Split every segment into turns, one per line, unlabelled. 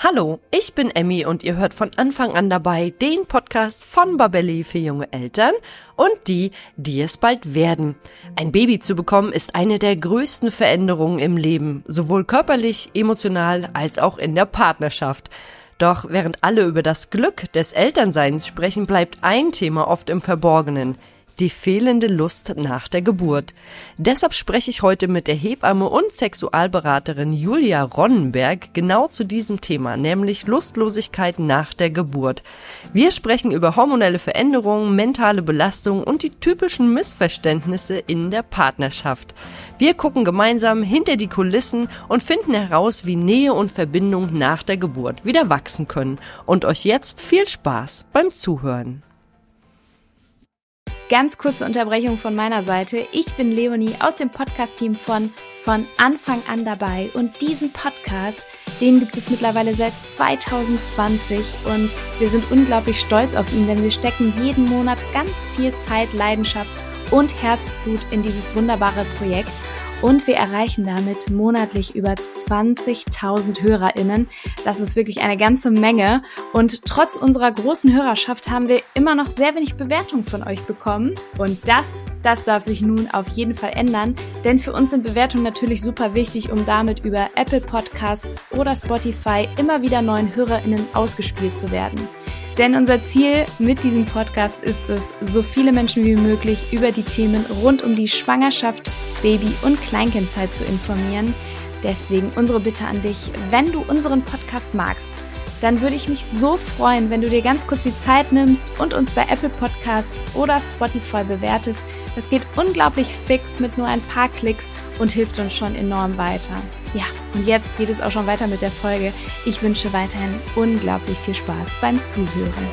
Hallo, ich bin Emmy und ihr hört von Anfang an dabei den Podcast von Babelli für junge Eltern und die es bald werden. Ein Baby zu bekommen ist eine der größten Veränderungen im Leben, sowohl körperlich, emotional als auch in der Partnerschaft. Doch während alle über das Glück des Elternseins sprechen, bleibt ein Thema oft im Verborgenen: die fehlende Lust nach der Geburt. Deshalb spreche ich heute mit der Hebamme und Sexualberaterin Julia Ronnenberg genau zu diesem Thema, nämlich Lustlosigkeit nach der Geburt. Wir sprechen über hormonelle Veränderungen, mentale Belastung und die typischen Missverständnisse in der Partnerschaft. Wir gucken gemeinsam hinter die Kulissen und finden heraus, wie Nähe und Verbindung nach der Geburt wieder wachsen können. Und euch jetzt viel Spaß beim Zuhören.
Ganz kurze Unterbrechung von meiner Seite. Ich bin Leonie aus dem Podcast-Team von Anfang an dabei. Und diesen Podcast, den gibt es mittlerweile seit 2020 und wir sind unglaublich stolz auf ihn, denn wir stecken jeden Monat ganz viel Zeit, Leidenschaft und Herzblut in dieses wunderbare Projekt. Und wir erreichen damit monatlich über 20.000 HörerInnen. Das ist wirklich eine ganze Menge. Und trotz unserer großen Hörerschaft haben wir immer noch sehr wenig Bewertungen von euch bekommen. Und das darf sich nun auf jeden Fall ändern. Denn für uns sind Bewertungen natürlich super wichtig, um damit über Apple Podcasts oder Spotify immer wieder neuen HörerInnen ausgespielt zu werden. Denn unser Ziel mit diesem Podcast ist es, so viele Menschen wie möglich über die Themen rund um die Schwangerschaft, Baby- und Kleinkindzeit zu informieren. Deswegen unsere Bitte an dich: wenn du unseren Podcast magst, dann würde ich mich so freuen, wenn du dir ganz kurz die Zeit nimmst und uns bei Apple Podcasts oder Spotify bewertest. Das geht unglaublich fix mit nur ein paar Klicks und hilft uns schon enorm weiter. Ja, und jetzt geht es auch schon weiter mit der Folge. Ich wünsche weiterhin unglaublich viel Spaß beim Zuhören.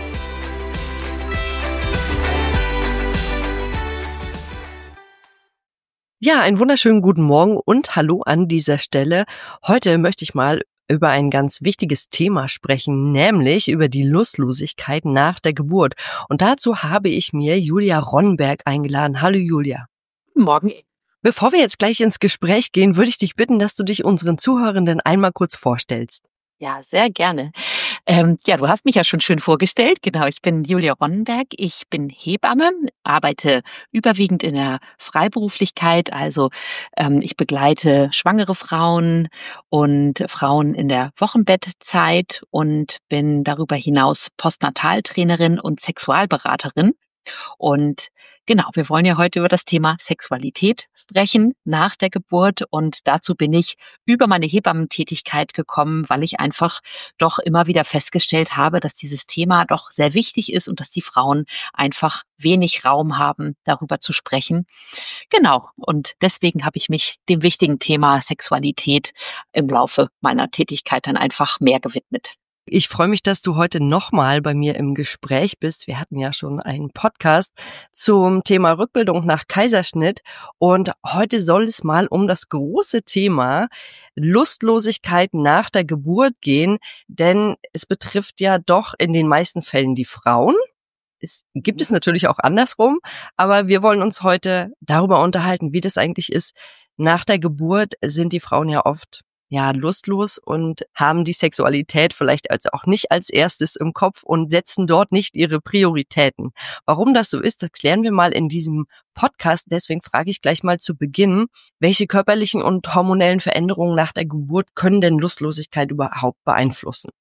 Ja, einen wunderschönen guten Morgen und hallo an dieser Stelle. Heute möchte ich mal über ein ganz wichtiges Thema sprechen, nämlich über die Lustlosigkeit nach der Geburt. Und dazu habe ich mir Julia Ronnenberg eingeladen. Hallo Julia.
Guten Morgen.
Bevor wir jetzt gleich ins Gespräch gehen, würde ich dich bitten, dass du dich unseren Zuhörenden einmal kurz vorstellst.
Ja, sehr gerne. Du hast mich ja schon schön vorgestellt. Genau, ich bin Julia Ronnenberg. Ich bin Hebamme, arbeite überwiegend in der Freiberuflichkeit. Also ich begleite schwangere Frauen und Frauen in der Wochenbettzeit und bin darüber hinaus Postnataltrainerin und Sexualberaterin. Und genau, wir wollen ja heute über das Thema Sexualität sprechen nach der Geburt. Und dazu bin ich über meine Hebammentätigkeit gekommen, weil ich einfach doch immer wieder festgestellt habe, dass dieses Thema doch sehr wichtig ist und dass die Frauen einfach wenig Raum haben, darüber zu sprechen. Genau, und deswegen habe ich mich dem wichtigen Thema Sexualität im Laufe meiner Tätigkeit dann einfach mehr gewidmet.
Ich freue mich, dass du heute nochmal bei mir im Gespräch bist. Wir hatten ja schon einen Podcast zum Thema Rückbildung nach Kaiserschnitt und heute soll es mal um das große Thema Lustlosigkeit nach der Geburt gehen, denn es betrifft ja doch in den meisten Fällen die Frauen. Es gibt es natürlich auch andersrum, aber wir wollen uns heute darüber unterhalten, wie das eigentlich ist. Nach der Geburt sind die Frauen ja oft lustlos und haben die Sexualität vielleicht auch nicht als erstes im Kopf und setzen dort nicht ihre Prioritäten. Warum das so ist, das klären wir mal in diesem Podcast. Deswegen frage ich gleich mal zu Beginn: Welche körperlichen und hormonellen Veränderungen nach der Geburt können denn Lustlosigkeit überhaupt beeinflussen?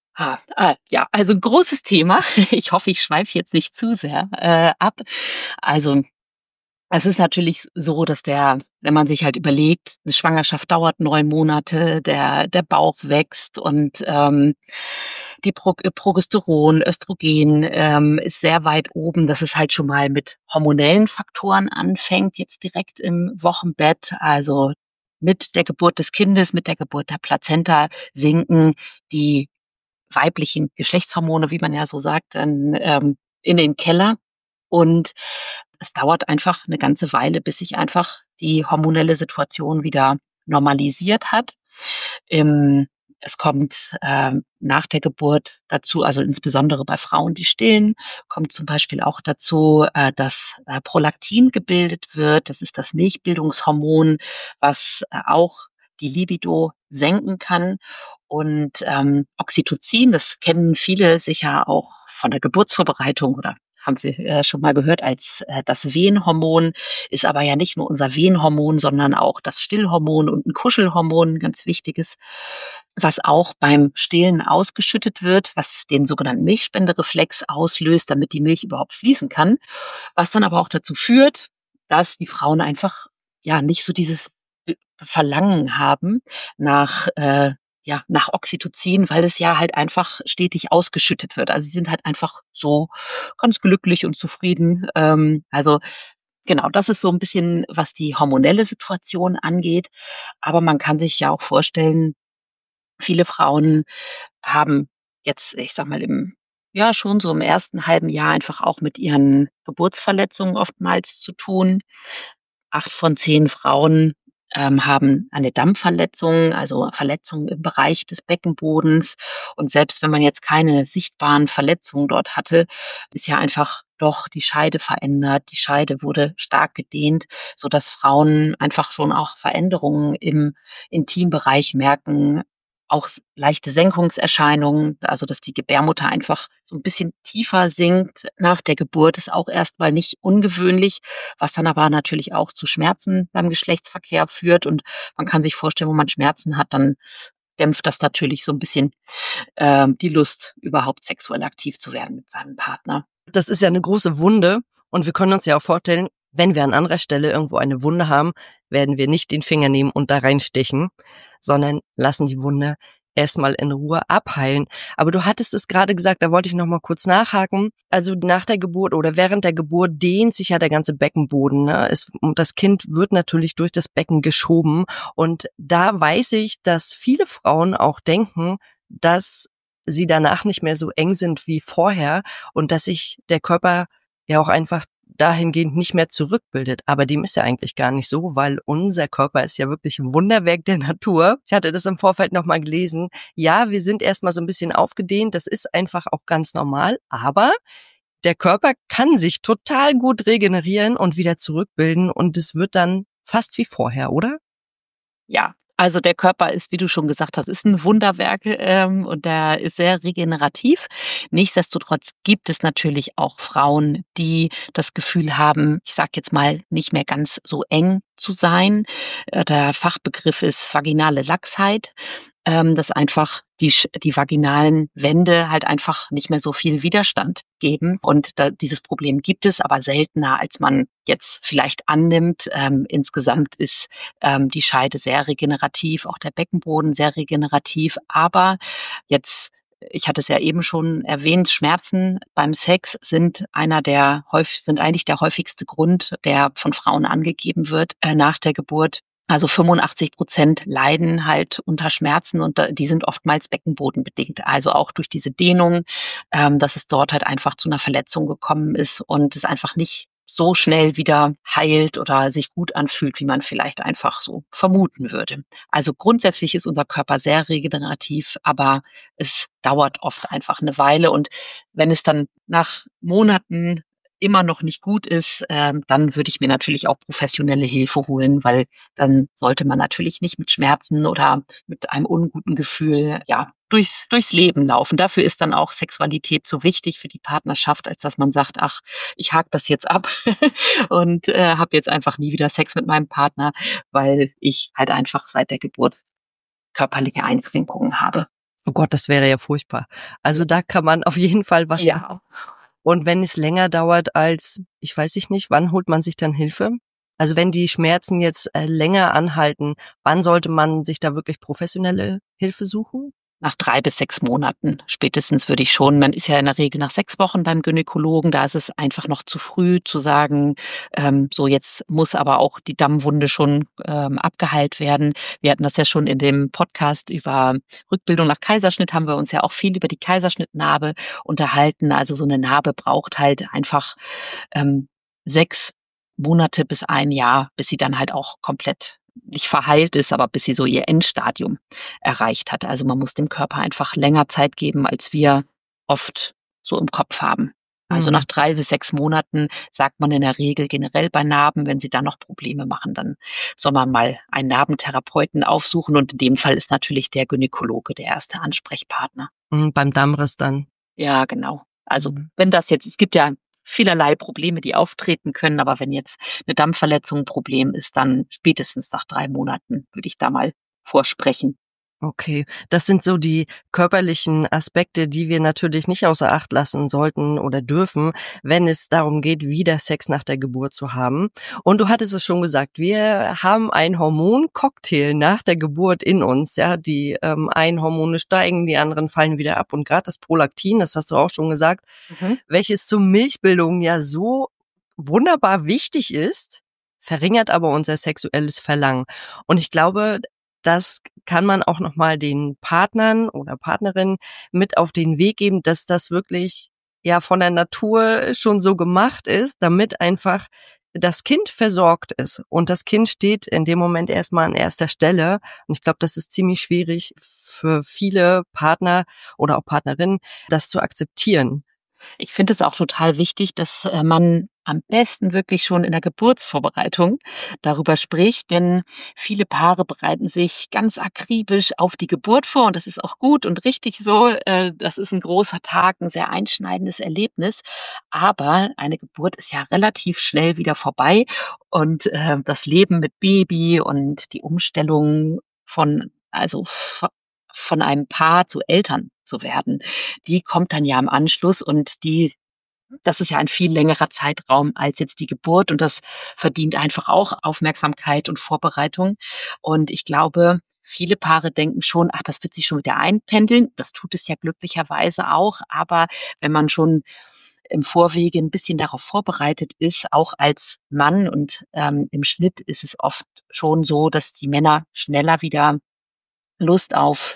Ja, also ein großes Thema. Ich hoffe, ich schweife jetzt nicht zu sehr ab. Also es ist natürlich so, dass wenn man sich halt überlegt, eine Schwangerschaft dauert 9 Monate, der Bauch wächst und die Progesteron, Östrogen ist sehr weit oben, dass es halt schon mal mit hormonellen Faktoren anfängt, jetzt direkt im Wochenbett. Also mit der Geburt des Kindes, mit der Geburt der Plazenta sinken die weiblichen Geschlechtshormone, wie man ja so sagt, dann in den Keller. Und es dauert einfach eine ganze Weile, bis sich einfach die hormonelle Situation wieder normalisiert hat. Es kommt nach der Geburt dazu, also insbesondere bei Frauen, die stillen, kommt zum Beispiel auch dazu, dass Prolaktin gebildet wird. Das ist das Milchbildungshormon, was auch die Libido senken kann. Und Oxytocin, das kennen viele sicher auch von der Geburtsvorbereitung oder haben Sie schon mal gehört als das Wehenhormon, ist aber ja nicht nur unser Wehenhormon, sondern auch das Stillhormon und ein Kuschelhormon, ein ganz wichtiges, was auch beim Stillen ausgeschüttet wird, was den sogenannten Milchspendereflex auslöst, damit die Milch überhaupt fließen kann, was dann aber auch dazu führt, dass die Frauen einfach ja nicht so dieses Verlangen haben nach nach Oxytocin, weil es ja halt einfach stetig ausgeschüttet wird. Also sie sind halt einfach so ganz glücklich und zufrieden. Also genau, das ist so ein bisschen, was die hormonelle Situation angeht. Aber man kann sich ja auch vorstellen, viele Frauen haben jetzt, ich sage mal, schon so im ersten halben Jahr einfach auch mit ihren Geburtsverletzungen oftmals zu tun. 8 von 10 Frauen haben eine Dammverletzung, also Verletzungen im Bereich des Beckenbodens. Und selbst wenn man jetzt keine sichtbaren Verletzungen dort hatte, ist ja einfach doch die Scheide verändert. Die Scheide wurde stark gedehnt, sodass Frauen einfach schon auch Veränderungen im Intimbereich merken, auch leichte Senkungserscheinungen, also dass die Gebärmutter einfach so ein bisschen tiefer sinkt nach der Geburt, ist auch erstmal nicht ungewöhnlich, was dann aber natürlich auch zu Schmerzen beim Geschlechtsverkehr führt. Und man kann sich vorstellen, wo man Schmerzen hat, dann dämpft das natürlich so ein bisschen die Lust, überhaupt sexuell aktiv zu werden mit seinem Partner.
Das ist ja eine große Wunde und wir können uns ja auch vorstellen, wenn wir an anderer Stelle irgendwo eine Wunde haben, werden wir nicht den Finger nehmen und da reinstechen, sondern lassen die Wunde erstmal in Ruhe abheilen. Aber du hattest es gerade gesagt, da wollte ich noch mal kurz nachhaken. Also nach der Geburt oder während der Geburt dehnt sich ja der ganze Beckenboden, ne? Und das Kind wird natürlich durch das Becken geschoben. Und da weiß ich, dass viele Frauen auch denken, dass sie danach nicht mehr so eng sind wie vorher und dass sich der Körper ja auch einfach dahingehend nicht mehr zurückbildet. Aber dem ist ja eigentlich gar nicht so, weil unser Körper ist ja wirklich ein Wunderwerk der Natur. Ich hatte das im Vorfeld nochmal gelesen. Ja, wir sind erstmal so ein bisschen aufgedehnt. Das ist einfach auch ganz normal. Aber der Körper kann sich total gut regenerieren und wieder zurückbilden. Und es wird dann fast wie vorher, oder?
Ja, also der Körper ist, wie du schon gesagt hast, ist ein Wunderwerk, und der ist sehr regenerativ. Nichtsdestotrotz gibt es natürlich auch Frauen, die das Gefühl haben, ich sage jetzt mal, nicht mehr ganz so eng zu sein. Der Fachbegriff ist vaginale Laxheit, dass einfach die vaginalen Wände halt einfach nicht mehr so viel Widerstand geben. Und dieses Problem gibt es, aber seltener, als man jetzt vielleicht annimmt. Insgesamt ist die Scheide sehr regenerativ, auch der Beckenboden sehr regenerativ. Aber jetzt, ich hatte es ja eben schon erwähnt, Schmerzen beim Sex sind eigentlich der häufigste Grund, der von Frauen angegeben wird nach der Geburt. Also 85% leiden halt unter Schmerzen und die sind oftmals beckenbodenbedingt. Also auch durch diese Dehnung, dass es dort halt einfach zu einer Verletzung gekommen ist und es einfach nicht so schnell wieder heilt oder sich gut anfühlt, wie man vielleicht einfach so vermuten würde. Also grundsätzlich ist unser Körper sehr regenerativ, aber es dauert oft einfach eine Weile. Und wenn es dann nach Monaten immer noch nicht gut ist, dann würde ich mir natürlich auch professionelle Hilfe holen, weil dann sollte man natürlich nicht mit Schmerzen oder mit einem unguten Gefühl durchs Leben laufen. Dafür ist dann auch Sexualität so wichtig für die Partnerschaft, als dass man sagt, ach, ich hake das jetzt ab und habe jetzt einfach nie wieder Sex mit meinem Partner, weil ich halt einfach seit der Geburt körperliche Einschränkungen habe.
Oh Gott, das wäre ja furchtbar. Also da kann man auf jeden Fall was machen. Und wenn es länger dauert als, ich weiß nicht, wann holt man sich dann Hilfe? Also wenn die Schmerzen jetzt länger anhalten, wann sollte man sich da wirklich professionelle Hilfe suchen?
Nach 3 bis 6 Monaten spätestens würde ich schon. Man ist ja in der Regel nach 6 Wochen beim Gynäkologen. Da ist es einfach noch zu früh zu sagen, so jetzt muss aber auch die Dammwunde schon abgeheilt werden. Wir hatten das ja schon in dem Podcast über Rückbildung nach Kaiserschnitt, haben wir uns ja auch viel über die Kaiserschnittnarbe unterhalten. Also so eine Narbe braucht halt einfach 6 Monate bis 1 Jahr, bis sie dann halt auch komplett nicht verheilt ist, aber bis sie so ihr Endstadium erreicht hat. Also man muss dem Körper einfach länger Zeit geben, als wir oft so im Kopf haben. Also nach 3 bis 6 Monaten sagt man in der Regel generell bei Narben, wenn sie dann noch Probleme machen, dann soll man mal einen Narbentherapeuten aufsuchen. Und in dem Fall ist natürlich der Gynäkologe der erste Ansprechpartner.
Beim Dammriss dann.
Ja, genau. Also wenn das jetzt, es gibt ja vielerlei Probleme, die auftreten können, aber wenn jetzt eine Dammverletzung ein Problem ist, dann spätestens nach 3 Monaten würde ich da mal vorsprechen.
Okay, das sind so die körperlichen Aspekte, die wir natürlich nicht außer Acht lassen sollten oder dürfen, wenn es darum geht, wieder Sex nach der Geburt zu haben. Und du hattest es schon gesagt, wir haben einen Hormoncocktail nach der Geburt in uns. Ja, die einen Hormone steigen, die anderen fallen wieder ab. Und gerade das Prolaktin, das hast du auch schon gesagt, welches zur Milchbildung ja so wunderbar wichtig ist, verringert aber unser sexuelles Verlangen. Und ich glaube, das kann man auch nochmal den Partnern oder Partnerinnen mit auf den Weg geben, dass das wirklich ja von der Natur schon so gemacht ist, damit einfach das Kind versorgt ist. Und das Kind steht in dem Moment erstmal an erster Stelle. Und ich glaube, das ist ziemlich schwierig für viele Partner oder auch Partnerinnen, das zu akzeptieren.
Ich finde es auch total wichtig, dass man am besten wirklich schon in der Geburtsvorbereitung darüber spricht, denn viele Paare bereiten sich ganz akribisch auf die Geburt vor und das ist auch gut und richtig so. Das ist ein großer Tag, ein sehr einschneidendes Erlebnis, aber eine Geburt ist ja relativ schnell wieder vorbei und das Leben mit Baby und die Umstellung von einem Paar zu Eltern zu werden, die kommt dann ja im Anschluss und das ist ja ein viel längerer Zeitraum als jetzt die Geburt und das verdient einfach auch Aufmerksamkeit und Vorbereitung. Und ich glaube, viele Paare denken schon, ach, das wird sich schon wieder einpendeln. Das tut es ja glücklicherweise auch. Aber wenn man schon im Vorwege ein bisschen darauf vorbereitet ist, auch als Mann und im Schnitt ist es oft schon so, dass die Männer schneller wieder Lust auf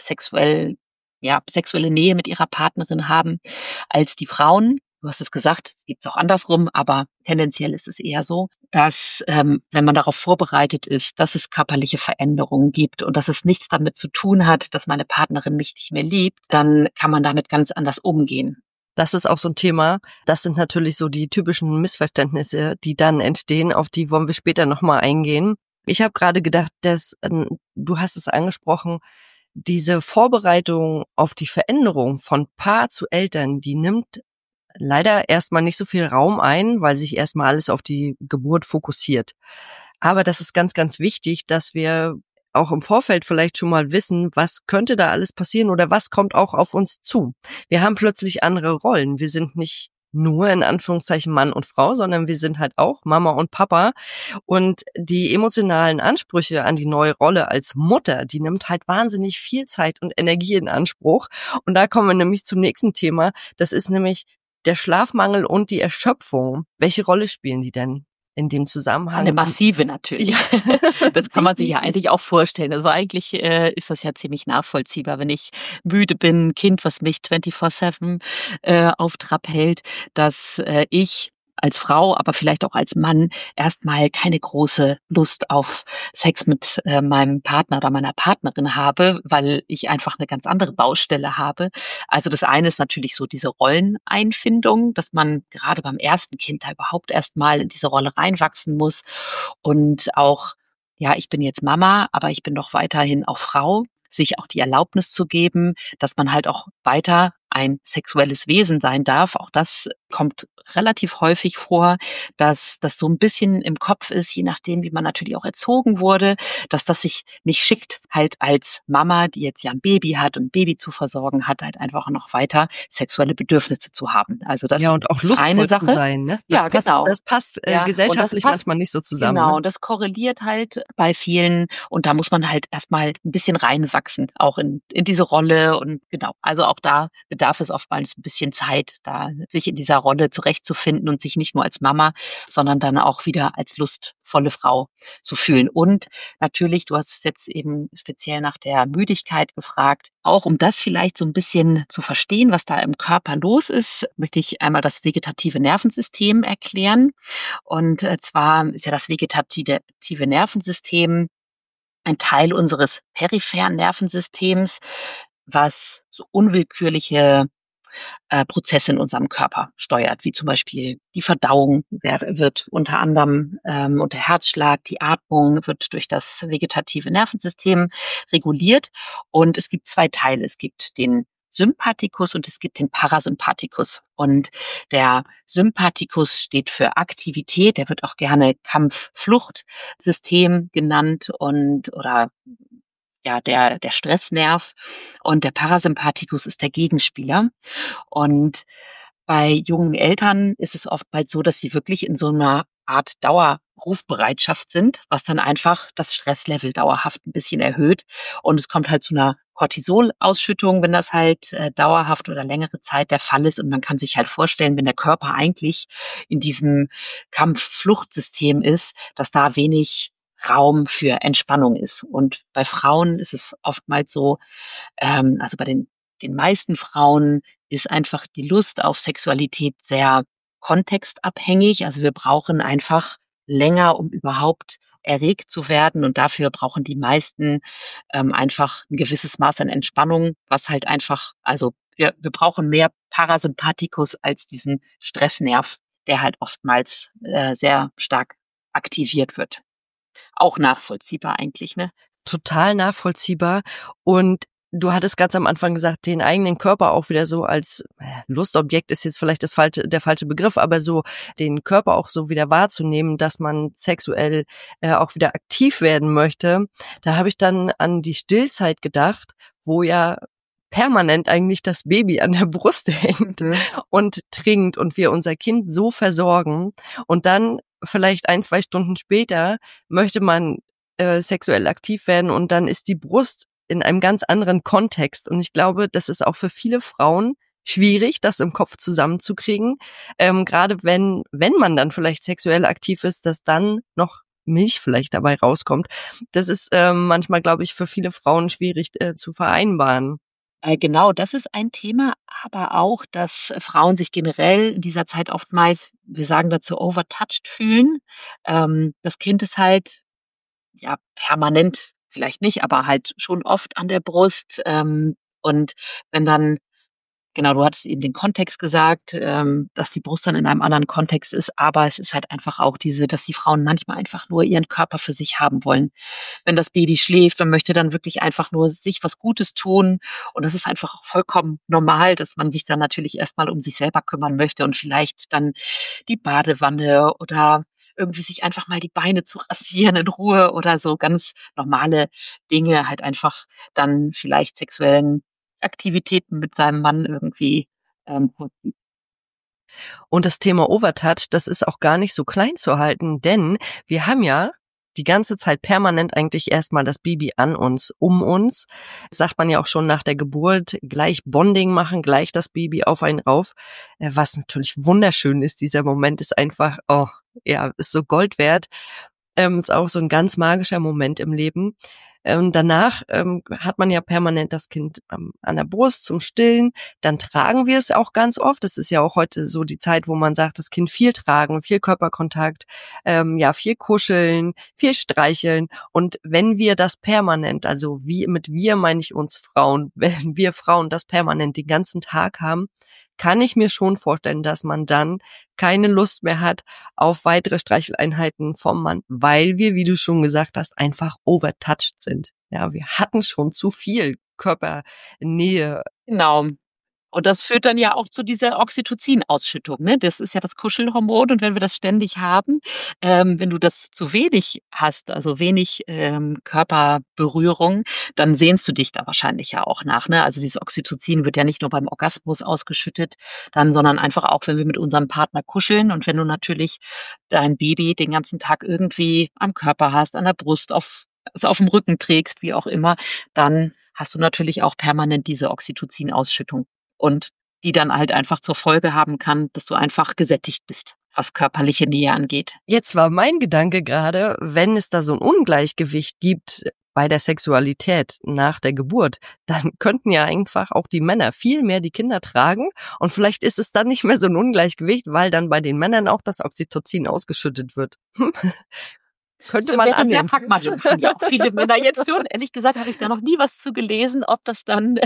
sexuelle Nähe mit ihrer Partnerin haben als die Frauen. Du hast es gesagt, es gibt es auch andersrum, aber tendenziell ist es eher so, dass, wenn man darauf vorbereitet ist, dass es körperliche Veränderungen gibt und dass es nichts damit zu tun hat, dass meine Partnerin mich nicht mehr liebt, dann kann man damit ganz anders umgehen.
Das ist auch so ein Thema. Das sind natürlich so die typischen Missverständnisse, die dann entstehen. Auf die wollen wir später nochmal eingehen. Ich habe gerade gedacht, dass du hast es angesprochen, diese Vorbereitung auf die Veränderung von Paar zu Eltern, die nimmt leider erstmal nicht so viel Raum ein, weil sich erstmal alles auf die Geburt fokussiert. Aber das ist ganz, ganz wichtig, dass wir auch im Vorfeld vielleicht schon mal wissen, was könnte da alles passieren oder was kommt auch auf uns zu. Wir haben plötzlich andere Rollen. Wir sind nicht nur in Anführungszeichen Mann und Frau, sondern wir sind halt auch Mama und Papa. Und die emotionalen Ansprüche an die neue Rolle als Mutter, die nimmt halt wahnsinnig viel Zeit und Energie in Anspruch. Und da kommen wir nämlich zum nächsten Thema. Das ist nämlich der Schlafmangel und die Erschöpfung. Welche Rolle spielen die denn in dem Zusammenhang?
Eine massive natürlich. Ja. Das kann man sich ja eigentlich auch vorstellen. Also eigentlich ist das ja ziemlich nachvollziehbar, wenn ich müde bin, ein Kind, was mich 24/7 auf Trab hält, dass ich als Frau, aber vielleicht auch als Mann erstmal keine große Lust auf Sex mit meinem Partner oder meiner Partnerin habe, weil ich einfach eine ganz andere Baustelle habe. Also das eine ist natürlich so diese Rolleneinfindung, dass man gerade beim ersten Kind da überhaupt erstmal in diese Rolle reinwachsen muss und auch, ja, ich bin jetzt Mama, aber ich bin doch weiterhin auch Frau, sich auch die Erlaubnis zu geben, dass man halt auch weiter ein sexuelles Wesen sein darf. Auch das kommt relativ häufig vor, dass das so ein bisschen im Kopf ist, je nachdem, wie man natürlich auch erzogen wurde, dass das sich nicht schickt, halt als Mama, die jetzt ja ein Baby hat und ein Baby zu versorgen hat, halt einfach noch weiter sexuelle Bedürfnisse zu haben. Also das
ja, und auch
ist eine
lustvoll zu
Sache.
sein, ne?
Ja, genau.
Das passt
Ja, und das
gesellschaftlich
passt
manchmal nicht so zusammen.
genau,
Ne?
und das korreliert halt bei vielen und da muss man halt erstmal ein bisschen reinwachsen, auch in diese Rolle und genau. Also auch da bedarf es oftmals ein bisschen Zeit, da sich in dieser Rolle zurechtzufinden und sich nicht nur als Mama, sondern dann auch wieder als lustvolle Frau zu fühlen. Und natürlich, du hast jetzt eben speziell nach der Müdigkeit gefragt, auch um das vielleicht so ein bisschen zu verstehen, was da im Körper los ist, möchte ich einmal das vegetative Nervensystem erklären. Und zwar ist ja das vegetative Nervensystem ein Teil unseres peripheren Nervensystems, was so unwillkürliche Prozesse in unserem Körper steuert, wie zum Beispiel die Verdauung wird unter anderem und der Herzschlag, die Atmung wird durch das vegetative Nervensystem reguliert. Und es gibt zwei Teile. Es gibt den Sympathikus und es gibt den Parasympathikus. Und der Sympathikus steht für Aktivität. Der wird auch gerne Kampf-Flucht-System genannt und oder ja, der Stressnerv. Und der Parasympathikus ist der Gegenspieler. Und bei jungen Eltern ist es oftmals so, dass sie wirklich in so einer Art Dauerrufbereitschaft sind, was dann einfach das Stresslevel dauerhaft ein bisschen erhöht. Und es kommt halt zu einer Cortisolausschüttung, wenn das halt dauerhaft oder längere Zeit der Fall ist. Und man kann sich halt vorstellen, wenn der Körper eigentlich in diesem Kampf-Flucht-System ist, dass da wenig Raum für Entspannung ist. Und bei Frauen ist es oftmals so, also bei den meisten Frauen ist einfach die Lust auf Sexualität sehr kontextabhängig. Also wir brauchen einfach länger, um überhaupt erregt zu werden. Und dafür brauchen die meisten einfach ein gewisses Maß an Entspannung, was halt einfach, also wir brauchen mehr Parasympathikus als diesen Stressnerv, der halt oftmals sehr stark aktiviert wird. Auch nachvollziehbar eigentlich, ne?
Total nachvollziehbar. Und du hattest ganz am Anfang gesagt, den eigenen Körper auch wieder so als Lustobjekt ist jetzt vielleicht der falsche Begriff, aber so den Körper auch so wieder wahrzunehmen, dass man sexuell auch wieder aktiv werden möchte. Da habe ich dann an die Stillzeit gedacht, wo ja permanent eigentlich das Baby an der Brust hängt und trinkt und wir unser Kind so versorgen und dann vielleicht 1-2 Stunden später möchte man sexuell aktiv werden und dann ist die Brust in einem ganz anderen Kontext. Und ich glaube, das ist auch für viele Frauen schwierig, das im Kopf zusammenzukriegen. Gerade wenn man dann vielleicht sexuell aktiv ist, dass dann noch Milch vielleicht dabei rauskommt. Das ist manchmal, glaube ich, für viele Frauen schwierig zu vereinbaren.
Genau, das ist ein Thema, aber auch, dass Frauen sich generell in dieser Zeit oftmals, wir sagen dazu, overtouched fühlen. Das Kind ist halt ja permanent, vielleicht nicht, aber halt schon oft an der Brust. Und wenn dann, genau, du hattest eben den Kontext gesagt, dass die Brust dann in einem anderen Kontext ist, aber es ist halt einfach auch dass die Frauen manchmal einfach nur ihren Körper für sich haben wollen. Wenn das Baby schläft, man möchte dann wirklich einfach nur sich was Gutes tun. Und das ist einfach auch vollkommen normal, dass man sich dann natürlich erstmal um sich selber kümmern möchte und vielleicht dann die Badewanne oder irgendwie sich einfach mal die Beine zu rasieren in Ruhe oder so ganz normale Dinge halt einfach dann vielleicht sexuellen Aktivitäten mit seinem Mann irgendwie vorzieht.
Und das Thema Overtouch, das ist auch gar nicht so klein zu halten, denn wir haben ja die ganze Zeit permanent eigentlich erstmal das Baby an uns, um uns. Das sagt man ja auch schon nach der Geburt, gleich Bonding machen, gleich das Baby auf einen rauf. Was natürlich wunderschön ist, dieser Moment ist einfach, ist so Gold wert. Ist auch so ein ganz magischer Moment im Leben. Danach hat man ja permanent das Kind an der Brust zum Stillen. Dann tragen wir es auch ganz oft. Das ist ja auch heute so die Zeit, wo man sagt, das Kind viel tragen, viel Körperkontakt, viel kuscheln, viel streicheln. Und wenn wir das permanent, also mit wir meine ich uns Frauen, wenn wir Frauen das permanent den ganzen Tag haben, kann ich mir schon vorstellen, dass man dann keine Lust mehr hat auf weitere Streicheleinheiten vom Mann, weil wir, wie du schon gesagt hast, einfach overtouched sind. Ja, wir hatten schon zu viel Körpernähe.
Genau. Und das führt dann ja auch zu dieser Oxytocin-Ausschüttung, ne? Das ist ja das Kuschelhormon. Und wenn wir das ständig haben, wenn du das zu wenig hast, also wenig Körperberührung, dann sehnst du dich da wahrscheinlich ja auch nach, ne? Also dieses Oxytocin wird ja nicht nur beim Orgasmus ausgeschüttet, sondern einfach auch, wenn wir mit unserem Partner kuscheln. Und wenn du natürlich dein Baby den ganzen Tag irgendwie am Körper hast, an der Brust, auf dem Rücken trägst, wie auch immer, dann hast du natürlich auch permanent diese Oxytocin-Ausschüttung. Und die dann halt einfach zur Folge haben kann, dass du einfach gesättigt bist, was körperliche Nähe angeht.
Jetzt war mein Gedanke gerade, wenn es da so ein Ungleichgewicht gibt bei der Sexualität nach der Geburt, dann könnten ja einfach auch die Männer viel mehr die Kinder tragen und vielleicht ist es dann nicht mehr so ein Ungleichgewicht, weil dann bei den Männern auch das Oxytocin ausgeschüttet wird. Könnte
Das
man
wäre sehr
annehmen.
pragmatisch. Machen ja auch viele Männer jetzt schon. Ehrlich gesagt habe ich da noch nie was zu gelesen, ob das dann,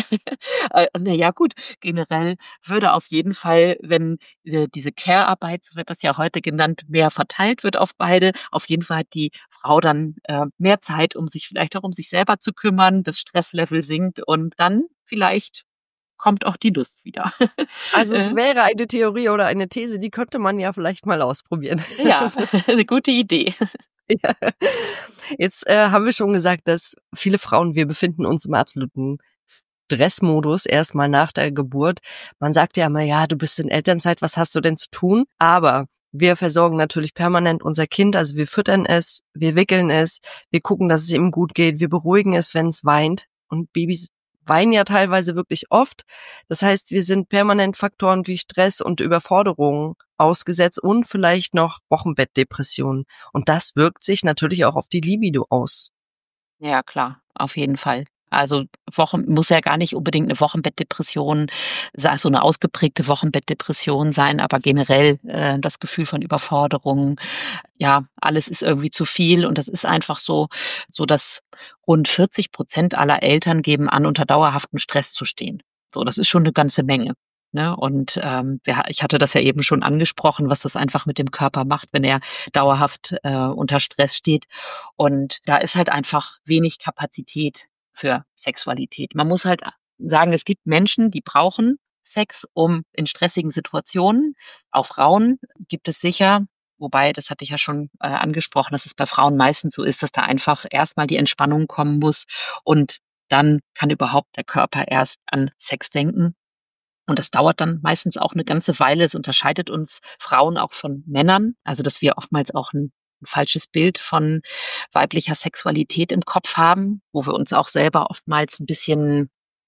na ja, gut, generell würde auf jeden Fall, wenn diese Care-Arbeit, so wird das ja heute genannt, mehr verteilt wird auf beide, auf jeden Fall hat die Frau dann mehr Zeit, um sich vielleicht auch um sich selber zu kümmern, das Stresslevel sinkt und dann vielleicht kommt auch die Lust wieder.
Also es wäre eine Theorie oder eine These, die könnte man ja vielleicht mal ausprobieren.
Ja, eine gute Idee.
Ja. Jetzt haben wir schon gesagt, dass viele Frauen, wir befinden uns im absoluten Stressmodus erstmal nach der Geburt. Man sagt ja immer, ja, du bist in Elternzeit, was hast du denn zu tun? Aber wir versorgen natürlich permanent unser Kind, also wir füttern es, wir wickeln es, wir gucken, dass es ihm gut geht, wir beruhigen es, wenn es weint. Und Babys weinen ja teilweise wirklich oft. Das heißt, wir sind permanent Faktoren wie Stress und Überforderung ausgesetzt und vielleicht noch Wochenbettdepressionen. Und das wirkt sich natürlich auch auf die Libido aus.
Ja, klar, auf jeden Fall. Also muss ja gar nicht unbedingt eine Wochenbettdepression, so eine ausgeprägte Wochenbettdepression sein, aber generell das Gefühl von Überforderung, ja, alles ist irgendwie zu viel und das ist einfach so dass rund 40% aller Eltern geben an, unter dauerhaftem Stress zu stehen. So, das ist schon eine ganze Menge. Ne? Und ich hatte das ja eben schon angesprochen, was das einfach mit dem Körper macht, wenn er dauerhaft unter Stress steht. Und da ist halt einfach wenig Kapazität für Sexualität. Man muss halt sagen, es gibt Menschen, die brauchen Sex, um in stressigen Situationen, auch Frauen gibt es sicher, wobei, das hatte ich ja schon angesprochen, dass es bei Frauen meistens so ist, dass da einfach erstmal die Entspannung kommen muss und dann kann überhaupt der Körper erst an Sex denken. Und das dauert dann meistens auch eine ganze Weile. Es unterscheidet uns Frauen auch von Männern, also dass wir oftmals auch ein falsches Bild von weiblicher Sexualität im Kopf haben, wo wir uns auch selber oftmals ein bisschen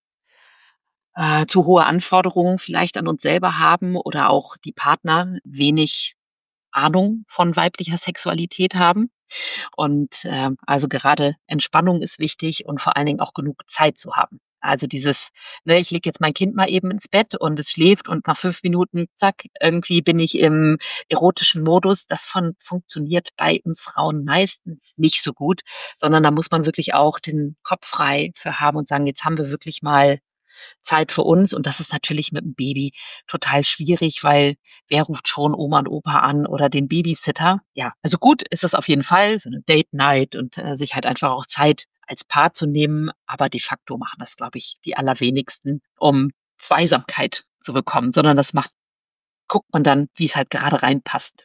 zu hohe Anforderungen vielleicht an uns selber haben oder auch die Partner wenig Ahnung von weiblicher Sexualität haben. Und also gerade Entspannung ist wichtig und vor allen Dingen auch genug Zeit zu haben. Also ich lege jetzt mein Kind mal eben ins Bett und es schläft und nach 5 Minuten, zack, irgendwie bin ich im erotischen Modus. Das funktioniert bei uns Frauen meistens nicht so gut, sondern da muss man wirklich auch den Kopf frei für haben und sagen, jetzt haben wir wirklich mal Zeit für uns. Und das ist natürlich mit dem Baby total schwierig, weil wer ruft schon Oma und Opa an oder den Babysitter? Ja, also gut ist es auf jeden Fall, so eine Date Night und sich halt einfach auch Zeit als Paar zu nehmen. Aber de facto machen das, glaube ich, die allerwenigsten, um Zweisamkeit zu bekommen, sondern guckt man dann, wie es halt gerade reinpasst.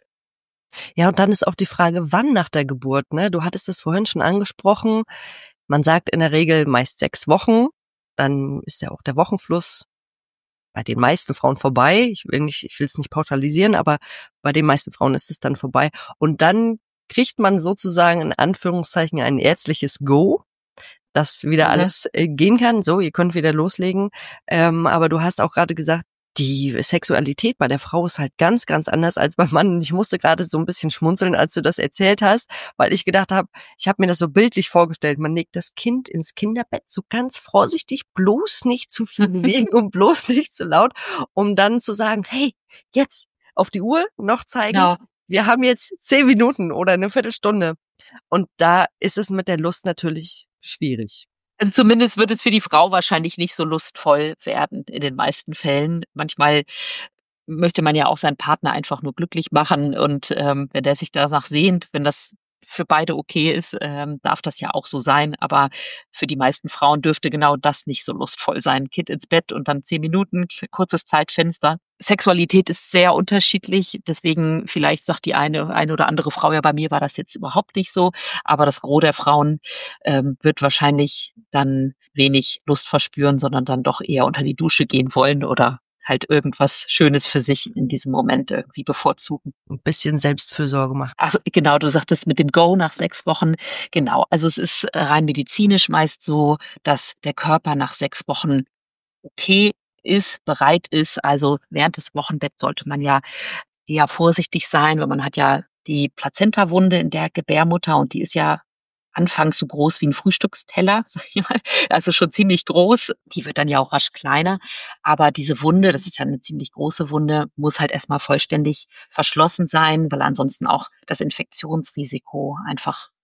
Ja, und dann ist auch die Frage, wann nach der Geburt, ne? Du hattest es vorhin schon angesprochen. Man sagt in der Regel meist 6 Wochen. Dann ist ja auch der Wochenfluss bei den meisten Frauen vorbei. Ich will es nicht pauschalisieren, aber bei den meisten Frauen ist es dann vorbei. Und dann kriegt man sozusagen in Anführungszeichen ein ärztliches Go, dass wieder alles gehen kann. So, ihr könnt wieder loslegen. Aber du hast auch gerade gesagt, die Sexualität bei der Frau ist halt ganz, ganz anders als beim Mann. Und ich musste gerade so ein bisschen schmunzeln, als du das erzählt hast, weil ich gedacht habe, ich habe mir das so bildlich vorgestellt. Man legt das Kind ins Kinderbett so ganz vorsichtig, bloß nicht zu viel bewegen und bloß nicht zu laut, um dann zu sagen, hey, jetzt auf die Uhr, noch zeigend,
Genau.
wir haben jetzt 10 Minuten oder eine Viertelstunde. Und da ist es mit der Lust natürlich schwierig.
Also zumindest wird es für die Frau wahrscheinlich nicht so lustvoll werden in den meisten Fällen. Manchmal möchte man ja auch seinen Partner einfach nur glücklich machen und wenn der sich danach sehnt, wenn das für beide okay ist, darf das ja auch so sein. Aber für die meisten Frauen dürfte genau das nicht so lustvoll sein. Kind ins Bett und dann 10 Minuten, kurzes Zeitfenster. Sexualität ist sehr unterschiedlich. Deswegen vielleicht sagt die eine oder andere Frau, ja, bei mir war das jetzt überhaupt nicht so. Aber das Gros der Frauen wird wahrscheinlich dann wenig Lust verspüren, sondern dann doch eher unter die Dusche gehen wollen oder halt irgendwas Schönes für sich in diesem Moment irgendwie bevorzugen.
Ein bisschen Selbstfürsorge machen.
Ach, genau, du sagtest mit dem Go nach 6 Wochen. Genau, also es ist rein medizinisch meist so, dass der Körper nach 6 Wochen okay ist, bereit ist. Also während des Wochenbetts sollte man ja eher vorsichtig sein, weil man hat ja die Plazentawunde in der Gebärmutter und die ist ja anfangs so groß wie ein Frühstücksteller, sag ich mal, also schon ziemlich groß. Die wird dann ja auch rasch kleiner. Aber diese Wunde, das ist ja eine ziemlich große Wunde, muss halt erstmal vollständig verschlossen sein, weil ansonsten auch das Infektionsrisiko einfach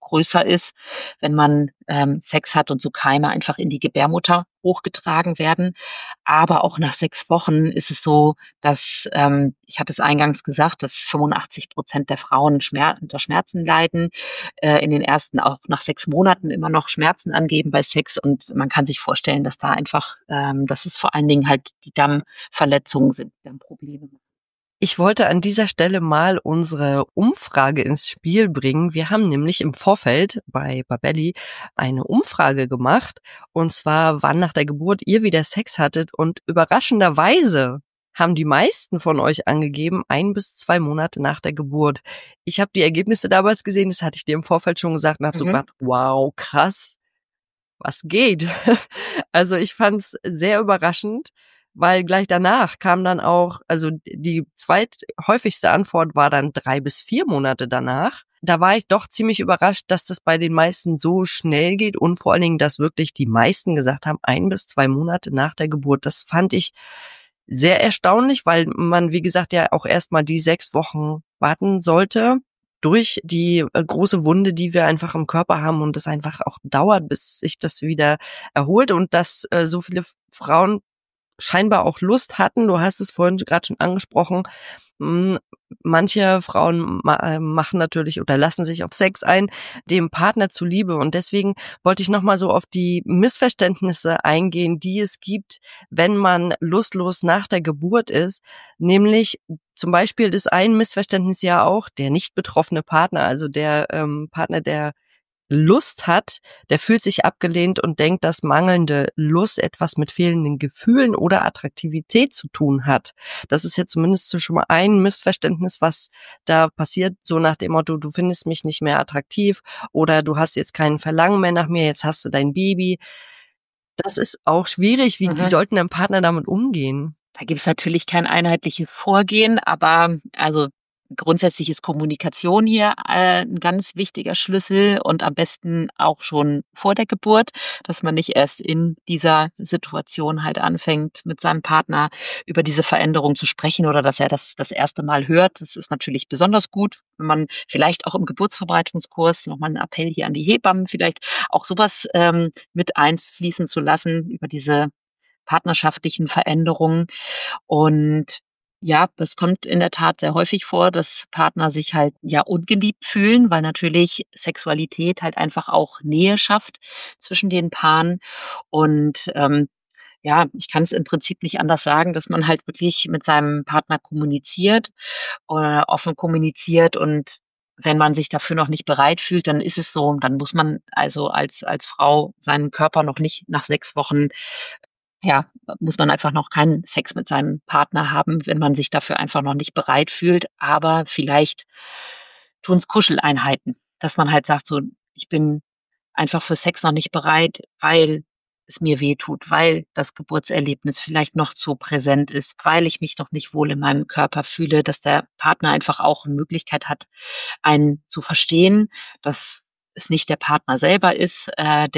größer ist, wenn man Sex hat und so Keime einfach in die Gebärmutter hochgetragen werden. Aber auch nach 6 Wochen ist es so, dass, ich hatte es eingangs gesagt, dass 85% der Frauen unter Schmerzen leiden, in den ersten, auch nach 6 Monaten immer noch Schmerzen angeben bei Sex. Und man kann sich vorstellen, dass da einfach, dass es vor allen Dingen halt die Darmverletzungen sind, die dann Probleme machen.
Ich wollte an dieser Stelle mal unsere Umfrage ins Spiel bringen. Wir haben nämlich im Vorfeld bei Babelli eine Umfrage gemacht, und zwar, wann nach der Geburt ihr wieder Sex hattet, und überraschenderweise haben die meisten von euch angegeben, 1 bis 2 Monate nach der Geburt. Ich habe die Ergebnisse damals gesehen, das hatte ich dir im Vorfeld schon gesagt, und habe so gedacht, wow, krass, was geht? Also ich fand's sehr überraschend, weil gleich danach kam dann auch, also die zweithäufigste Antwort war dann 3 bis 4 Monate danach. Da war ich doch ziemlich überrascht, dass das bei den meisten so schnell geht, und vor allen Dingen, dass wirklich die meisten gesagt haben, 1 bis 2 Monate nach der Geburt. Das fand ich sehr erstaunlich, weil man, wie gesagt, ja auch erstmal die 6 Wochen warten sollte durch die große Wunde, die wir einfach im Körper haben, und das einfach auch dauert, bis sich das wieder erholt, und dass so viele Frauen scheinbar auch Lust hatten. Du hast es vorhin gerade schon angesprochen. Manche Frauen machen natürlich oder lassen sich auf Sex ein, dem Partner zuliebe. Und deswegen wollte ich nochmal so auf die Missverständnisse eingehen, die es gibt, wenn man lustlos nach der Geburt ist. Nämlich zum Beispiel ist ein Missverständnis ja auch, der nicht betroffene Partner, also der Partner, der Lust hat, der fühlt sich abgelehnt und denkt, dass mangelnde Lust etwas mit fehlenden Gefühlen oder Attraktivität zu tun hat. Das ist jetzt zumindest so schon mal ein Missverständnis, was da passiert, so nach dem Motto, du findest mich nicht mehr attraktiv oder du hast jetzt keinen Verlangen mehr nach mir, jetzt hast du dein Baby. Das ist auch schwierig. Wie sollten dein Partner damit umgehen?
Da gibt es natürlich kein einheitliches Vorgehen, aber also grundsätzlich ist Kommunikation hier ein ganz wichtiger Schlüssel, und am besten auch schon vor der Geburt, dass man nicht erst in dieser Situation halt anfängt, mit seinem Partner über diese Veränderung zu sprechen oder dass er das erste Mal hört. Das ist natürlich besonders gut, wenn man vielleicht auch im Geburtsvorbereitungskurs nochmal einen Appell hier an die Hebammen, vielleicht auch sowas mit einfließen zu lassen über diese partnerschaftlichen Veränderungen. Und ja, das kommt in der Tat sehr häufig vor, dass Partner sich halt ja ungeliebt fühlen, weil natürlich Sexualität halt einfach auch Nähe schafft zwischen den Paaren. Und ja, ich kann es im Prinzip nicht anders sagen, dass man halt wirklich mit seinem Partner kommuniziert oder offen kommuniziert, und wenn man sich dafür noch nicht bereit fühlt, dann ist es so. Dann muss man also als Frau seinen Körper noch nicht nach 6 Wochen, ja, muss man einfach noch keinen Sex mit seinem Partner haben, wenn man sich dafür einfach noch nicht bereit fühlt. Aber vielleicht tun's Kuscheleinheiten, dass man halt sagt so: „Ich bin einfach für Sex noch nicht bereit, weil es mir wehtut, weil das Geburtserlebnis vielleicht noch zu präsent ist, weil ich mich noch nicht wohl in meinem Körper fühle“, dass der Partner einfach auch 'ne Möglichkeit hat, einen zu verstehen, dass es nicht der Partner selber ist, der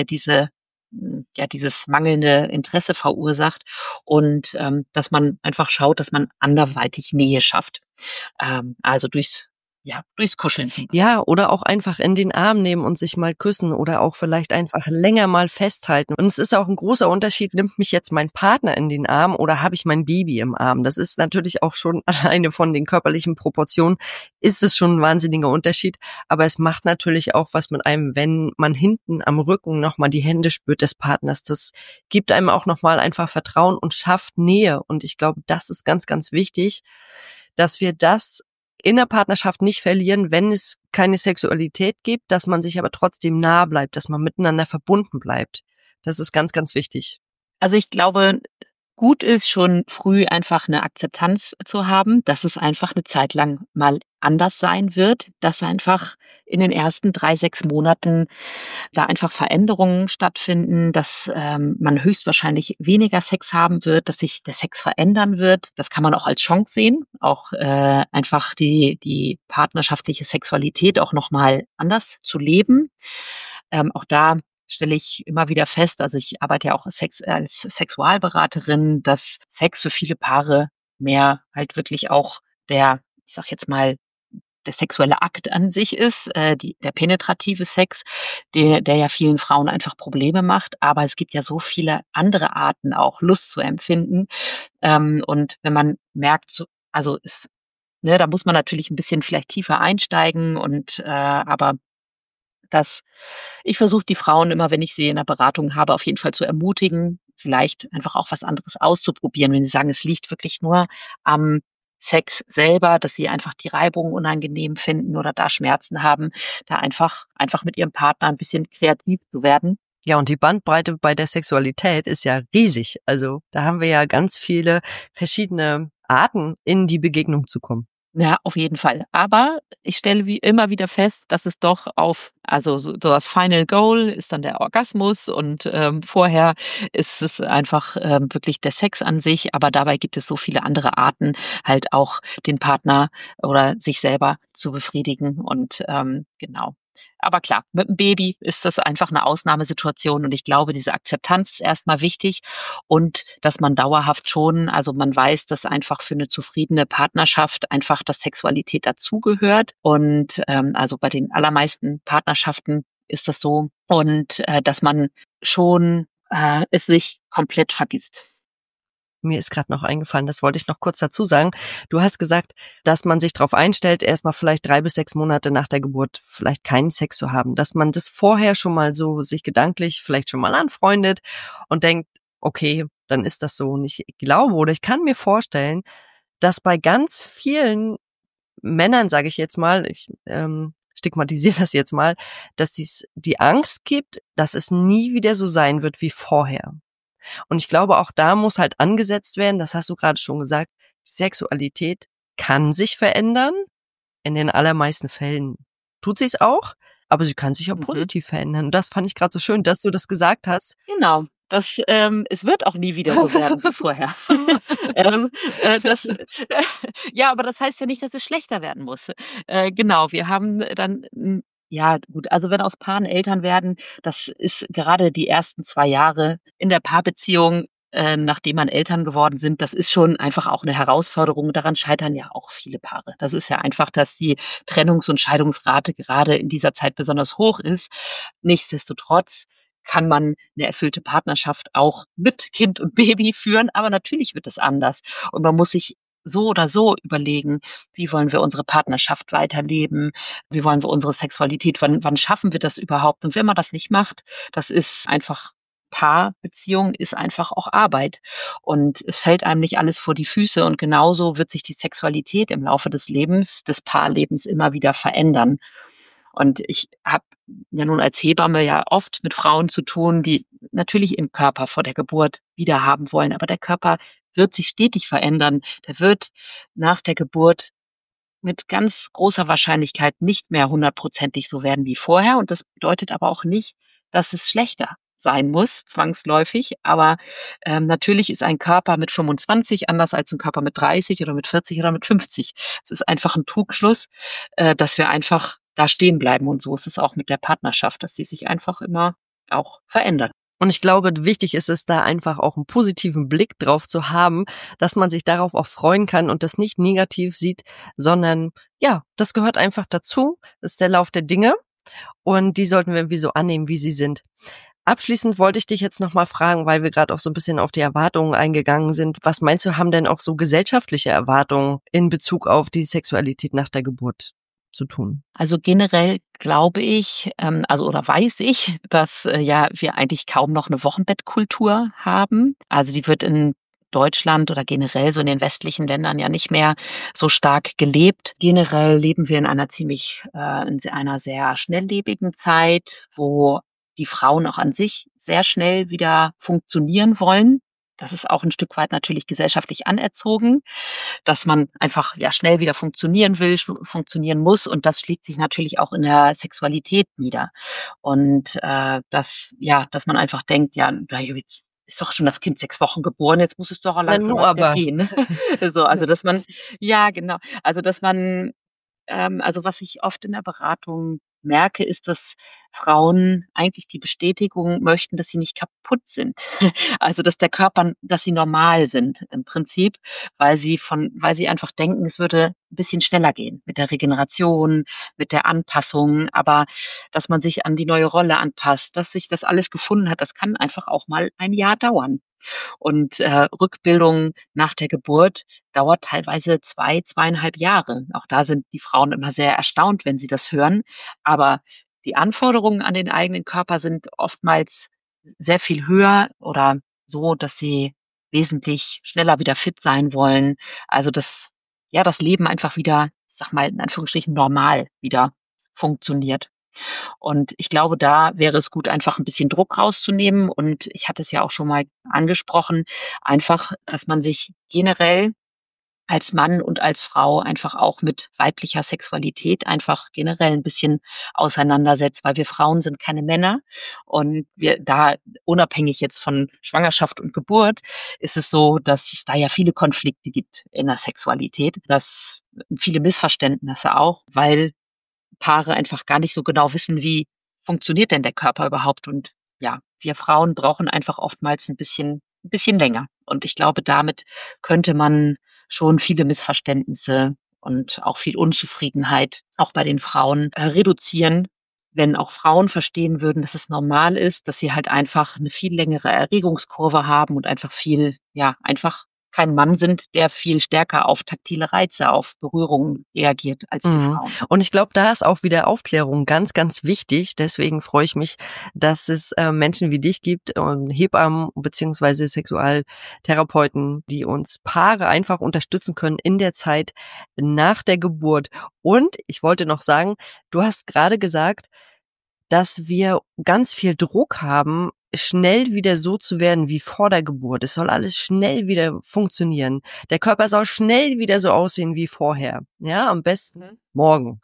dieses mangelnde Interesse verursacht, und dass man einfach schaut, dass man anderweitig Nähe schafft. Also durchs Kuscheln zum Beispiel.
Ja, oder auch einfach in den Arm nehmen und sich mal küssen oder auch vielleicht einfach länger mal festhalten. Und es ist auch ein großer Unterschied, nimmt mich jetzt mein Partner in den Arm oder habe ich mein Baby im Arm? Das ist natürlich auch schon alleine von den körperlichen Proportionen ist es schon ein wahnsinniger Unterschied. Aber es macht natürlich auch was mit einem, wenn man hinten am Rücken nochmal die Hände spürt des Partners. Das gibt einem auch nochmal einfach Vertrauen und schafft Nähe. Und ich glaube, das ist ganz, ganz wichtig, dass wir das in der Partnerschaft nicht verlieren, wenn es keine Sexualität gibt, dass man sich aber trotzdem nah bleibt, dass man miteinander verbunden bleibt. Das ist ganz, ganz wichtig.
Also ich glaube, gut ist schon früh einfach eine Akzeptanz zu haben, dass es einfach eine Zeit lang mal anders sein wird, dass einfach in den ersten 3, 6 Monaten da einfach Veränderungen stattfinden, dass man höchstwahrscheinlich weniger Sex haben wird, dass sich der Sex verändern wird. Das kann man auch als Chance sehen, auch einfach die partnerschaftliche Sexualität auch noch mal anders zu leben. Auch da stelle ich immer wieder fest, also ich arbeite ja auch als Sexualberaterin, dass Sex für viele Paare mehr halt wirklich auch ich sage jetzt mal, der sexuelle Akt an sich ist, der penetrative Sex, der ja vielen Frauen einfach Probleme macht. Aber es gibt ja so viele andere Arten auch, Lust zu empfinden. Und wenn man merkt, also ne, da muss man natürlich ein bisschen vielleicht tiefer einsteigen aber das ich versuche die Frauen immer, wenn ich sie in der Beratung habe, auf jeden Fall zu ermutigen, vielleicht einfach auch was anderes auszuprobieren, wenn sie sagen, es liegt wirklich nur am Sex selber, dass sie einfach die Reibung unangenehm finden oder da Schmerzen haben, da einfach mit ihrem Partner ein bisschen kreativ zu werden.
Ja, und die Bandbreite bei der Sexualität ist ja riesig. Also da haben wir ja ganz viele verschiedene Arten, in die Begegnung zu kommen.
Ja, auf jeden Fall. Aber ich stelle wie immer wieder fest, dass es doch also so das Final Goal ist dann der Orgasmus und vorher ist es einfach wirklich der Sex an sich, aber dabei gibt es so viele andere Arten, halt auch den Partner oder sich selber zu befriedigen und genau. Aber klar, mit dem Baby ist das einfach eine Ausnahmesituation und ich glaube, diese Akzeptanz ist erstmal wichtig und dass man dauerhaft also man weiß, dass einfach für eine zufriedene Partnerschaft einfach, dass Sexualität dazugehört und also bei den allermeisten Partnerschaften ist das so und dass man schon es nicht komplett vergisst.
Mir ist gerade noch eingefallen, das wollte ich noch kurz dazu sagen. Du hast gesagt, dass man sich darauf einstellt, erstmal vielleicht 3 bis 6 Monate nach der Geburt vielleicht keinen Sex zu haben, dass man das vorher schon mal so sich gedanklich vielleicht schon mal anfreundet und denkt, okay, dann ist das so. Und ich glaube oder ich kann mir vorstellen, dass bei ganz vielen Männern, sage ich jetzt mal, ich stigmatisiere das jetzt mal, dass es die Angst gibt, dass es nie wieder so sein wird wie vorher. Und ich glaube, auch da muss halt angesetzt werden, das hast du gerade schon gesagt, die Sexualität kann sich verändern. In den allermeisten Fällen tut sie es auch, aber sie kann sich auch positiv verändern. Und das fand ich gerade so schön, dass du das gesagt hast.
Genau. Es wird auch nie wieder so werden wie vorher. ähm, ja, aber das heißt ja nicht, dass es schlechter werden muss. Genau, wir haben dann ja, gut, also wenn aus Paaren Eltern werden, das ist gerade die ersten 2 Jahre in der Paarbeziehung, nachdem man Eltern geworden sind, das ist schon einfach auch eine Herausforderung. Daran scheitern ja auch viele Paare. Das ist ja einfach, dass die Trennungs- und Scheidungsrate gerade in dieser Zeit besonders hoch ist. Nichtsdestotrotz kann man eine erfüllte Partnerschaft auch mit Kind und Baby führen, aber natürlich wird es anders. Und man muss sich so oder so überlegen, wie wollen wir unsere Partnerschaft weiterleben? Wie wollen wir unsere Sexualität? Wann schaffen wir das überhaupt? Und wenn man das nicht macht, das ist einfach Paarbeziehung ist einfach auch Arbeit. Und es fällt einem nicht alles vor die Füße. Und genauso wird sich die Sexualität im Laufe des Lebens, des Paarlebens immer wieder verändern. Und ich habe ja nun als Hebamme ja oft mit Frauen zu tun, die natürlich ihren Körper vor der Geburt wieder haben wollen. Aber der Körper wird sich stetig verändern. Der wird nach der Geburt mit ganz großer Wahrscheinlichkeit nicht mehr 100%ig so werden wie vorher. Und das bedeutet aber auch nicht, dass es schlechter sein muss, zwangsläufig. Aber natürlich ist ein Körper mit 25 anders als ein Körper mit 30 oder mit 40 oder mit 50. Es ist einfach ein Trugschluss, dass wir einfach da stehen bleiben. Und so ist es auch mit der Partnerschaft, dass sie sich einfach immer auch verändert.
Und ich glaube, wichtig ist es da einfach auch einen positiven Blick drauf zu haben, dass man sich darauf auch freuen kann und das nicht negativ sieht, sondern ja, das gehört einfach dazu. Das ist der Lauf der Dinge und die sollten wir irgendwie so annehmen, wie sie sind. Abschließend wollte ich dich jetzt nochmal fragen, weil wir gerade auch so ein bisschen auf die Erwartungen eingegangen sind. Was meinst du, haben denn auch so gesellschaftliche Erwartungen in Bezug auf die Sexualität nach der Geburt zu tun?
Also generell glaube ich, oder weiß ich, dass ja wir eigentlich kaum noch eine Wochenbettkultur haben. Also die wird in Deutschland oder generell so in den westlichen Ländern ja nicht mehr so stark gelebt. Generell leben wir in einer sehr schnelllebigen Zeit, wo die Frauen auch an sich sehr schnell wieder funktionieren wollen. Das ist auch ein Stück weit natürlich gesellschaftlich anerzogen, dass man einfach ja schnell wieder funktionieren will, funktionieren muss und das schlägt sich natürlich auch in der Sexualität nieder. Und dass man einfach denkt, ja, jetzt ist doch schon das Kind 6 Wochen geboren, jetzt muss es doch langsam mal wieder gehen. Ne? So, also dass man, ja genau, also dass man, also was ich oft in der Beratung merke, ist, dass Frauen eigentlich die Bestätigung möchten, dass sie nicht kaputt sind. Also, dass der Körper dass sie normal sind im Prinzip, weil sie einfach denken, es würde 'n bisschen schneller gehen mit der Regeneration, mit der Anpassung, aber dass man sich an die neue Rolle anpasst, dass sich das alles gefunden hat, das kann einfach auch mal ein Jahr dauern. Und, Rückbildung nach der Geburt dauert teilweise 2, 2,5 Jahre. Auch da sind die Frauen immer sehr erstaunt, wenn sie das hören. Aber die Anforderungen an den eigenen Körper sind oftmals sehr viel höher oder so, dass sie wesentlich schneller wieder fit sein wollen. Also, dass, ja, das Leben einfach wieder, ich sage mal, in Anführungsstrichen normal wieder funktioniert. Und ich glaube, da wäre es gut, einfach ein bisschen Druck rauszunehmen. Und ich hatte es ja auch schon mal angesprochen, einfach, dass man sich generell als Mann und als Frau einfach auch mit weiblicher Sexualität einfach generell ein bisschen auseinandersetzt, weil wir Frauen sind keine Männer und wir da unabhängig jetzt von Schwangerschaft und Geburt ist es so, dass es da ja viele Konflikte gibt in der Sexualität, dass viele Missverständnisse auch, weil Paare einfach gar nicht so genau wissen, wie funktioniert denn der Körper überhaupt. Und ja, wir Frauen brauchen einfach oftmals ein bisschen länger. Und ich glaube, damit könnte man schon viele Missverständnisse und auch viel Unzufriedenheit auch bei den Frauen, reduzieren, wenn auch Frauen verstehen würden, dass es normal ist, dass sie halt einfach eine viel längere Erregungskurve haben und einfach viel, ja, einfach kein Mann sind, der viel stärker auf taktile Reize, auf Berührungen reagiert als wir
Mhm.
Frauen.
Und ich glaube, da ist auch wieder Aufklärung ganz, ganz wichtig. Deswegen freue ich mich, dass es Menschen wie dich gibt, Hebammen beziehungsweise Sexualtherapeuten, die uns Paare einfach unterstützen können in der Zeit nach der Geburt. Und ich wollte noch sagen, du hast gerade gesagt, dass wir ganz viel Druck haben, schnell wieder so zu werden wie vor der Geburt. Es soll alles schnell wieder funktionieren. Der Körper soll schnell wieder so aussehen wie vorher. Ja, am besten morgen.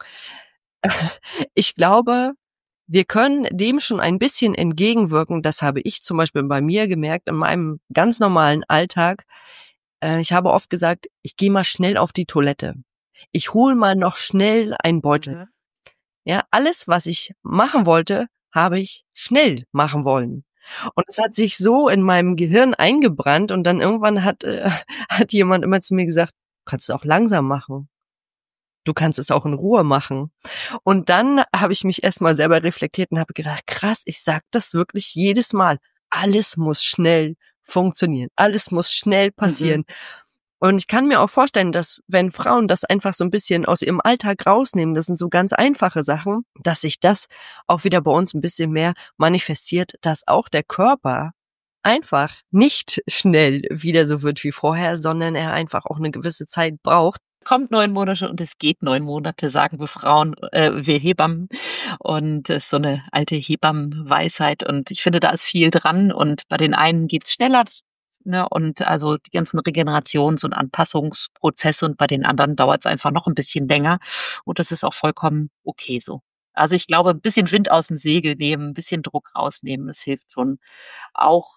Ich glaube, wir können dem schon ein bisschen entgegenwirken. Das habe ich zum Beispiel bei mir gemerkt in meinem ganz normalen Alltag. Ich habe oft gesagt, ich gehe mal schnell auf die Toilette. Ich hole mal noch schnell einen Beutel. Ja, alles, was ich machen wollte, habe ich schnell machen wollen. Und es hat sich so in meinem Gehirn eingebrannt und dann irgendwann hat jemand immer zu mir gesagt, du kannst es auch langsam machen. Du kannst es auch in Ruhe machen. Und dann habe ich mich erstmal selber reflektiert und habe gedacht, krass, ich sag das wirklich jedes Mal. Alles muss schnell funktionieren. Alles muss schnell passieren. Und ich kann mir auch vorstellen, dass wenn Frauen das einfach so ein bisschen aus ihrem Alltag rausnehmen, das sind so ganz einfache Sachen, dass sich das auch wieder bei uns ein bisschen mehr manifestiert, dass auch der Körper einfach nicht schnell wieder so wird wie vorher, sondern er einfach auch eine gewisse Zeit braucht.
Kommt 9 Monate und es geht 9 Monate, sagen wir Frauen, wir Hebammen. Und das ist so eine alte Hebammenweisheit. Und ich finde, da ist viel dran. Und bei den einen geht's schneller, ne? Und also die ganzen Regenerations- und Anpassungsprozesse. Und bei den anderen dauert's einfach noch ein bisschen länger. Und das ist auch vollkommen okay so. Also ich glaube, ein bisschen Wind aus dem Segel nehmen, ein bisschen Druck rausnehmen, das hilft schon auch.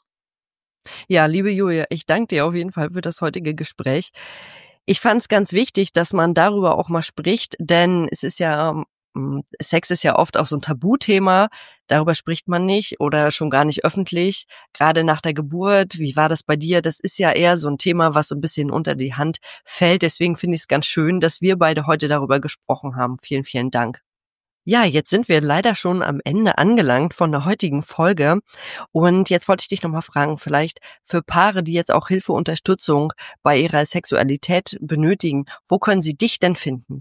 Ja, liebe Julia, ich danke dir auf jeden Fall für das heutige Gespräch. Ich fand es ganz wichtig, dass man darüber auch mal spricht, denn es ist ja, Sex ist ja oft auch so ein Tabuthema, darüber spricht man nicht oder schon gar nicht öffentlich, gerade nach der Geburt. Wie war das bei dir? Das ist ja eher so ein Thema, was so ein bisschen unter die Hand fällt. Deswegen finde ich es ganz schön, dass wir beide heute darüber gesprochen haben. Vielen, vielen Dank. Ja, jetzt sind wir leider schon am Ende angelangt von der heutigen Folge. Und jetzt wollte ich dich nochmal fragen, vielleicht für Paare, die jetzt auch Hilfe, Unterstützung bei ihrer Sexualität benötigen, wo können sie dich denn finden?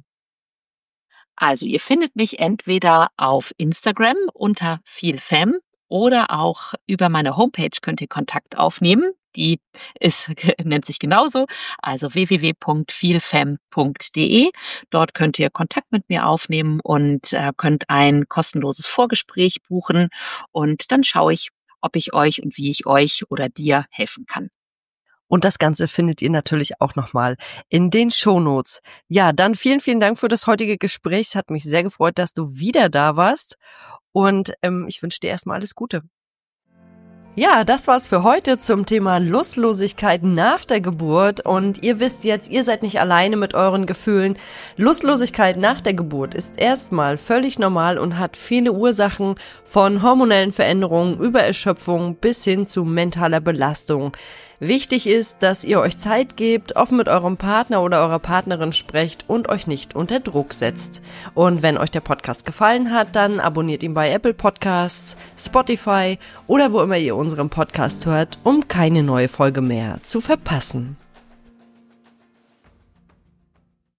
Also, ihr findet mich entweder auf Instagram unter vielfem oder auch über meine Homepage könnt ihr Kontakt aufnehmen. Die ist nennt sich genauso, also www.vielfem.de. Dort könnt ihr Kontakt mit mir aufnehmen und, könnt ein kostenloses Vorgespräch buchen und dann schaue ich, ob ich euch und wie ich euch oder dir helfen kann.
Und das Ganze findet ihr natürlich auch nochmal in den Shownotes. Ja, dann vielen, vielen Dank für das heutige Gespräch. Es hat mich sehr gefreut, dass du wieder da warst. Und ich wünsche dir erstmal alles Gute. Ja, das war's für heute zum Thema Lustlosigkeit nach der Geburt. Und ihr wisst jetzt, ihr seid nicht alleine mit euren Gefühlen. Lustlosigkeit nach der Geburt ist erstmal völlig normal und hat viele Ursachen, von hormonellen Veränderungen über Erschöpfung bis hin zu mentaler Belastung. Wichtig ist, dass ihr euch Zeit gebt, offen mit eurem Partner oder eurer Partnerin sprecht und euch nicht unter Druck setzt. Und wenn euch der Podcast gefallen hat, dann abonniert ihn bei Apple Podcasts, Spotify oder wo immer ihr unseren Podcast hört, um keine neue Folge mehr zu verpassen.